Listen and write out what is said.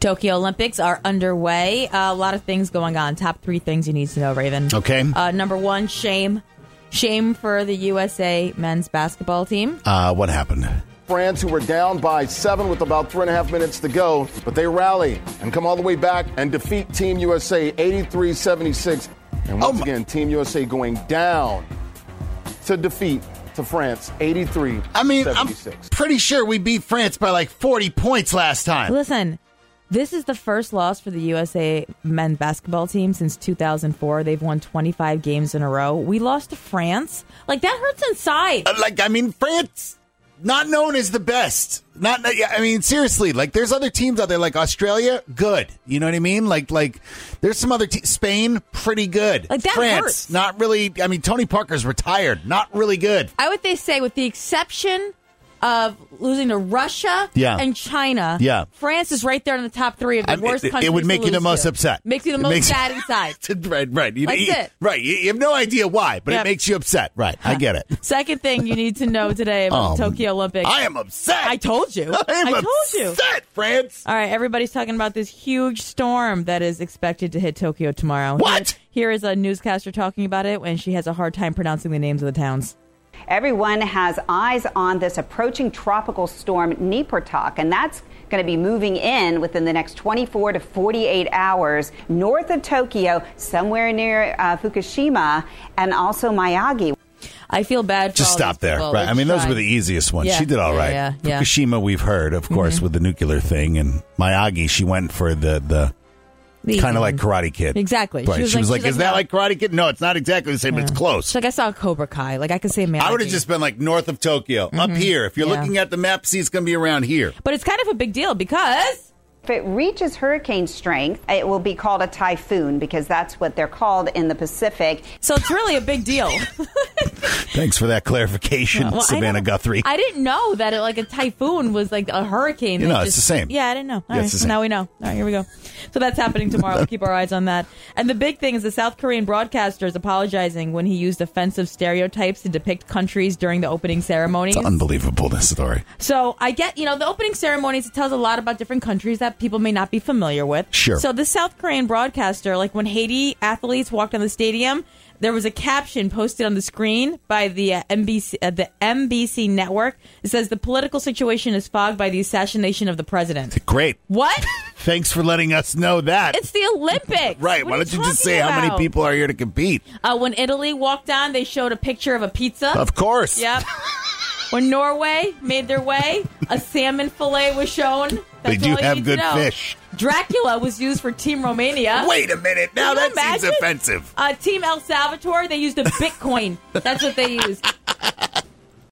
Tokyo Olympics are underway. A lot of things going on. Top 3 things you need to know, Raven. Okay. Number 1, shame. Shame for the USA men's basketball team. What happened? France, who were down by 7 with about 3.5 minutes to go, but they rally and come all the way back and defeat Team USA 83-76. And once again, Team USA going down to defeat to France 83-76. I mean, I'm pretty sure we beat France by like 40 points last time. Listen, this is the first loss for the USA men's basketball team since 2004. They've won 25 games in a row. We lost to France. Like, that hurts inside. France, not known as the best. Seriously, like, there's other teams out there like Australia, good. You know what I mean? Like there's some other teams. Spain, pretty good. Like, that France, hurts. not really. I mean, Tony Parker's retired, not really good. I would say, with the exception of losing to Russia and China, France is right there in the top 3 of the worst countries. It would make to you the lose most to. upset. Makes you the most sad inside. Right. That's it. Right. You have no idea why, but it makes you upset. Right. I get it. Second thing you need to know today about the Tokyo Olympics. I am upset. I told you. I told you. Upset, France. All right, everybody's talking about this huge storm that is expected to hit Tokyo tomorrow. What? Here is a newscaster talking about it, and she has a hard time pronouncing the names of the towns. Everyone has eyes on this approaching tropical storm Niportak, and that's going to be moving in within the next 24 to 48 hours north of Tokyo, somewhere near Fukushima, and also Miyagi. I feel bad for Just all stop these there. people. Right. I mean, those were the easiest ones. Yeah, she did all right. yeah. Fukushima, we've heard, of course, with the nuclear thing. And Miyagi, she went for the kind of like Karate Kid. Exactly. Right. She was like, is that no. like Karate Kid? No, it's not exactly the same, but it's close. She's like, I saw Cobra Kai. Like, I could say Miyagi. I would have just been like north of Tokyo, up here. If you're looking at the map, see, it's going to be around here. But it's kind of a big deal because If it reaches hurricane strength, it will be called a typhoon because that's what they're called in the Pacific. So it's really a big deal. Thanks for that clarification, Savannah Guthrie. I didn't know that a typhoon was like a hurricane. It's the same. Yeah, I didn't know. All right, It's the same. now we know. All right, here we go. So that's happening tomorrow. We'll keep our eyes on that. And the big thing is the South Korean broadcaster is apologizing when he used offensive stereotypes to depict countries during the opening ceremonies. It's unbelievable, this story. So I get, the opening ceremonies, it tells a lot about different countries that people may not be familiar with. Sure. So the South Korean broadcaster, like when Haiti athletes walked on the stadium, there was a caption posted on the screen by the MBC network. It says, the political situation is fogged by the assassination of the president. Great. What? Thanks for letting us know that. It's the Olympics. Right. Why don't you just say how many people are here to compete? When Italy walked on, they showed a picture of a pizza. Of course. Yep. When Norway made their way, a salmon fillet was shown. They do have good fish. Dracula was used for Team Romania. Wait a minute. Now that seems offensive. Team El Salvador, they used a Bitcoin. That's what they used.